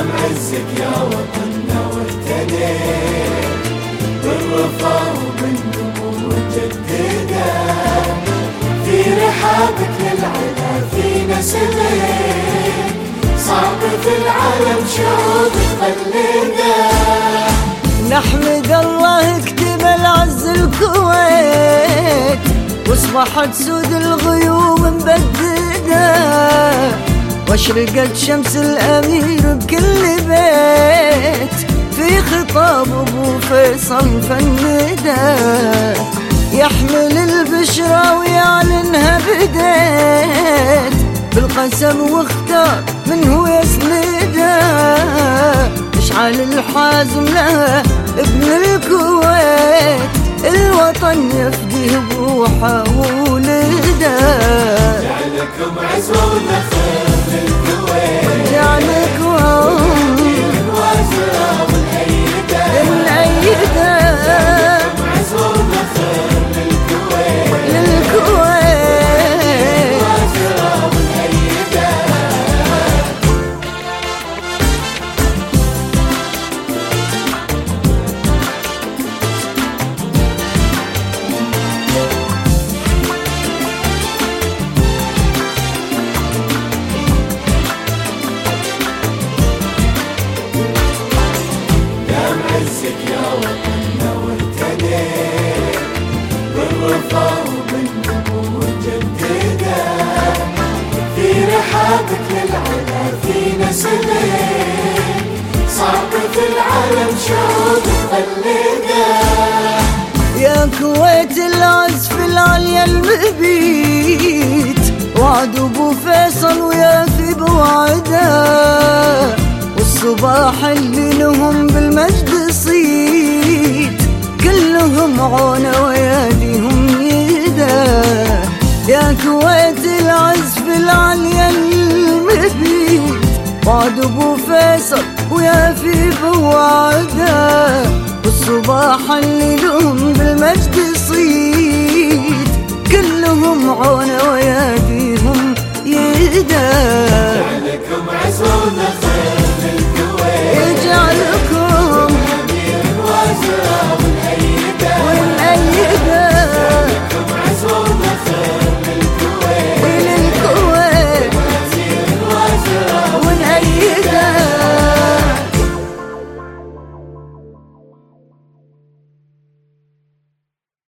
معزك يا وطننا واهتديت بالرفاه وبالنمو مجددا، في رحابك للعلا فينا سبيت، صعب في العالم شعوب تقلدا. نحمد الله كتب العز الكويت، واصبحت سود الغيوم مبددة، واشرقت شمس الأمير بكل بيت، في خطاب أبو فيصل فندا، يحمل البشرى ويعلنها بديت، بالقسم واختار من هو يسندا، اشعل الحازم لها ابن الكويت، الوطن يفديه بروحه وولده. جعلكم عزوة ونخل للكويت، جعلكم الوازرة والأيدة، جعلكم عزوة ونخل للكويت، الوازرة والأيدة. معزك يا وطننا واهتديت بالرفاه وبالنمو مجددا، في رحابك للعلا فينا سبيت، صعب في العالم شعوب تقلدا. يا كويت العزف العليا المبيت، وعد ابو فيصل ويافي بوعده، والصباح اللي لهم بالمجد صيت، كلهم عونه وياليهم يده. يا كويت العزف العليا المبيت، وعد ابو فيصل ويافي بوعده، والصباح اللي لهم بالمجد صيت، كلهم عونه وياليهم